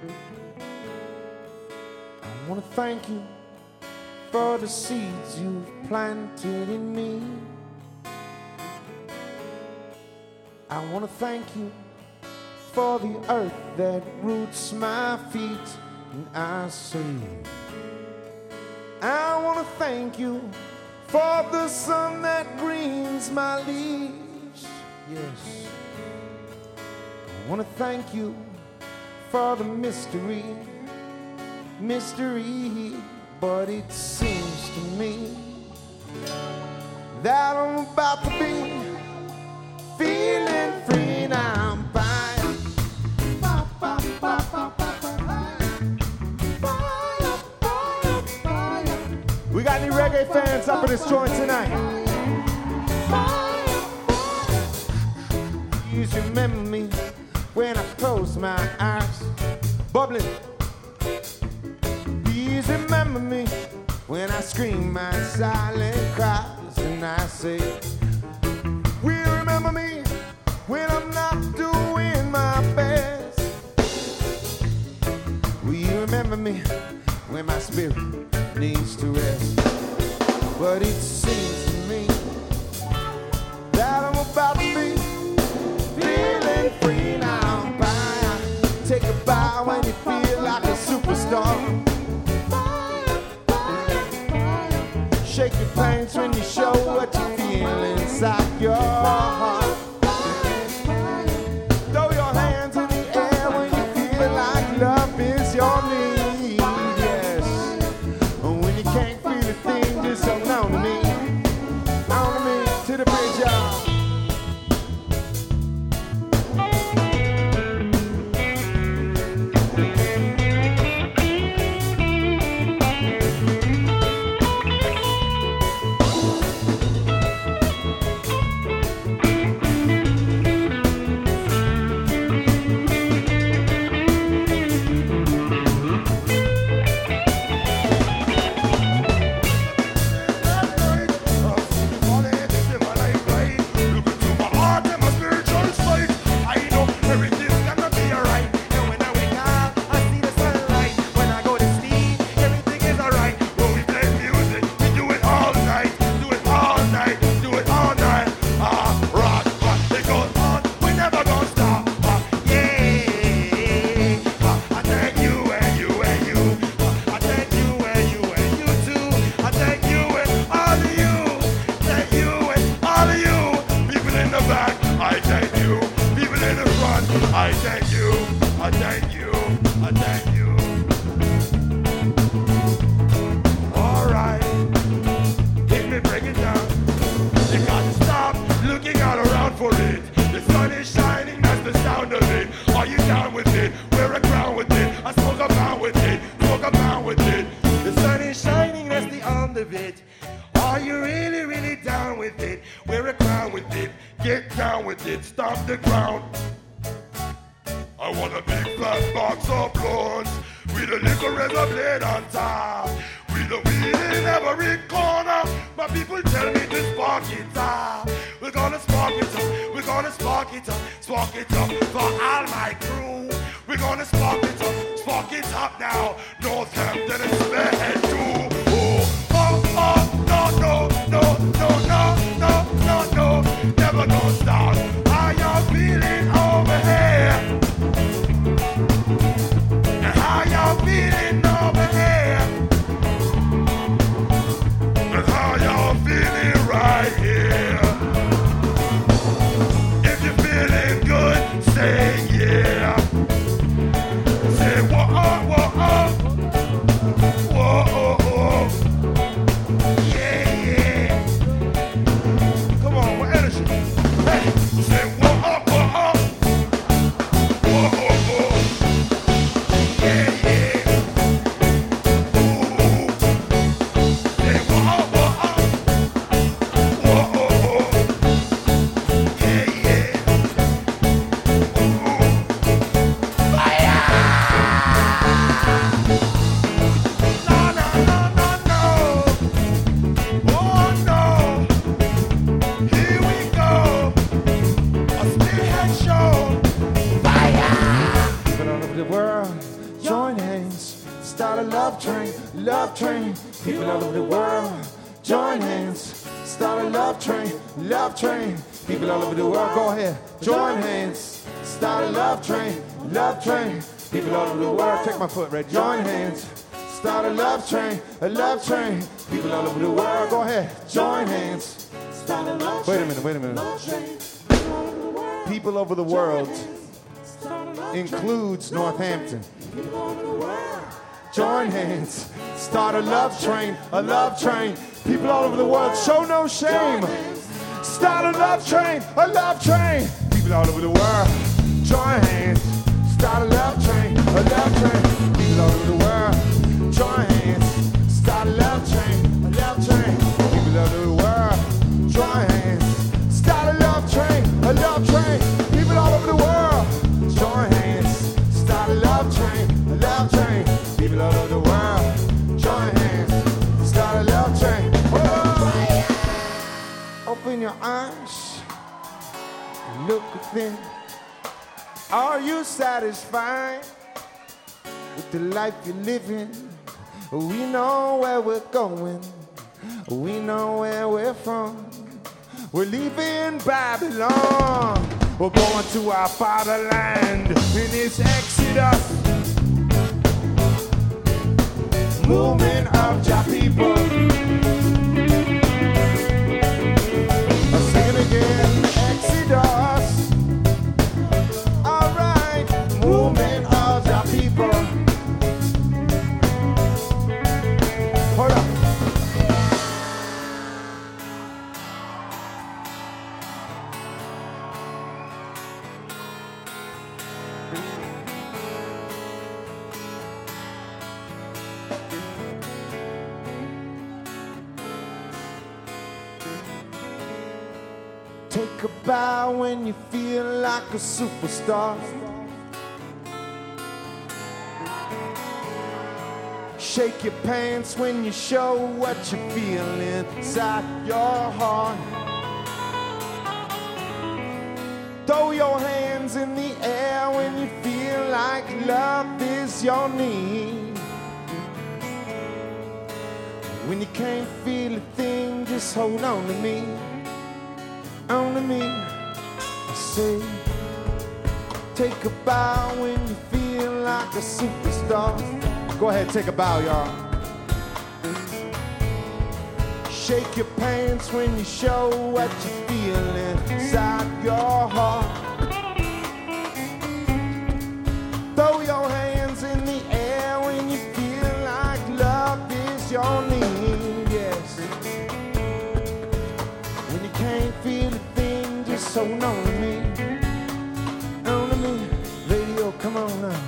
I want to thank you for the seeds you've planted in me. I want to thank you for the earth that roots my feet and I sleep. I want to thank you for the sun that greens my leaves. Yes. I want to thank you for the mystery, but it seems to me that I'm about to be feeling free now. I'm fine. We got any reggae fans up in this joint tonight? Please remember me when I close my eyes. Bubbling. Please remember me when I scream my silent cries and I say, will you remember me when I'm not doing my best? Will you remember me when my spirit needs to rest? But it seems to me that I'm about to be feeling free now. Bye. Take a bow when you feel like a superstar. Shake your pants when you show what you feel inside your heart. Throw your hands in the air when you feel like love is your need. Yes. And when you can't feel a thing, just hold on to me. On to me, to the bridge, y'all. Whoa, love train, love train. People all over the world, join hands. Start a love train, love train. People all over the world, go ahead, join hands. Start a love train, love train. People all over the world, take my foot, right? Join hands. Start a love train, a love train. People all over the world, go ahead, join hands. Start a love train. Wait a minute. People over the world includes Northampton. Join hands. Start a love train, a love train. People all over the world, show no shame. Start a love train, a love train. People all over the world, join hands. Start a love train, a love train. People all over the world, join hands. Start a love train, a love train. People all over the world, join hands. Start a love train, a love train. People all over the world, join hands. Start a love train, a love train. People all over the world, join hands. Start a love train. Whoa. Open your eyes, look within. Are you satisfied with the life you're living? We know where we're going. We know where we're from. We're leaving Babylon. We're going to our fatherland in this exodus. Movement of Jah people. I'll sing it again. Exodus. Alright. Movement of Jah people. Hold up. Take a bow when you feel like a superstar. Shake your pants when you show what you feel inside your heart. Throw your hands in the air when you feel like love is your need. When you can't feel a thing, just hold on to me. On to me, I say, take a bow when you feel like a superstar. Go ahead, take a bow, y'all. Shake your pants when you show what you feel inside your heart. Throw your hands in the air when you feel like love is your need, yes. When you can't feel a thing, just hold on to me. On to me. Radio, come on now.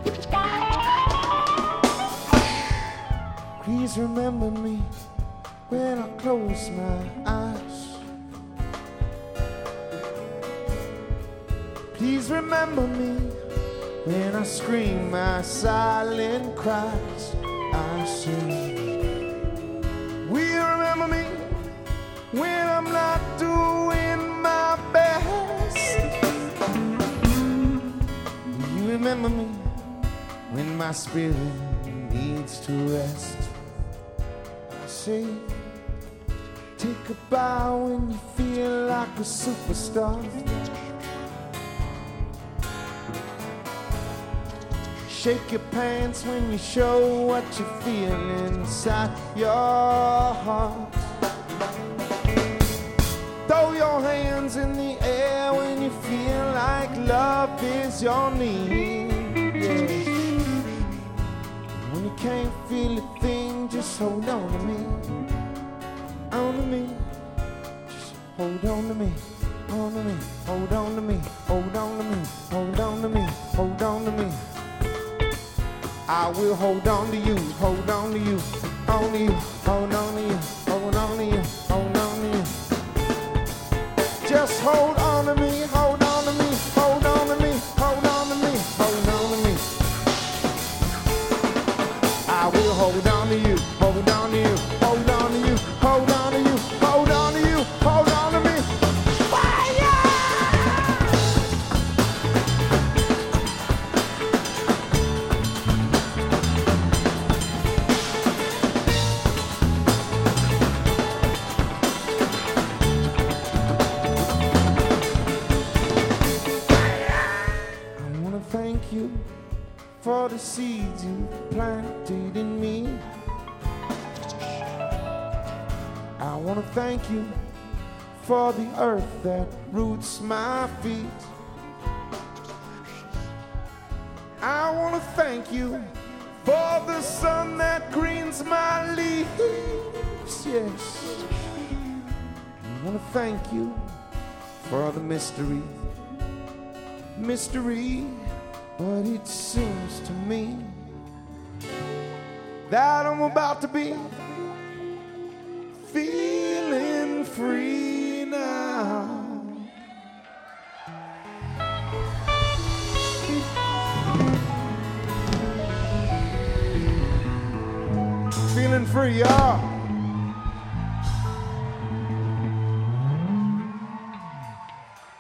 Please remember me when I close my eyes. Please remember me when I scream my silent cries. I sing. Will you remember me when I'm not doing my best? Will you remember me when my spirit needs to rest? I say, take a bow when you feel like a superstar. Shake your pants when you show what you feel inside your heart. Throw your hands in the air when you feel like love is your need. Yeah. When you can't feel a thing, just hold on to me. On to me. Just hold on to me. On to me. Hold on to me. Hold on to me. Hold on to me. Hold on to me. I will hold on to you, hold on to you, on to you, hold on to you, hold on to you, hold on to you. Just hold on to me, hold on to me, hold on to me, hold on to me, hold on to me. I will hold on to you, hold on to you, hold on to you, hold on to you, hold on to you, hold on to me. Thank you for the seeds you planted in me. I want to thank you for the earth that roots my feet. I want to thank you for the sun that greens my leaves. Yes. I want to thank you for the mystery. But it seems to me that I'm about to be feeling free now. Feeling free, y'all.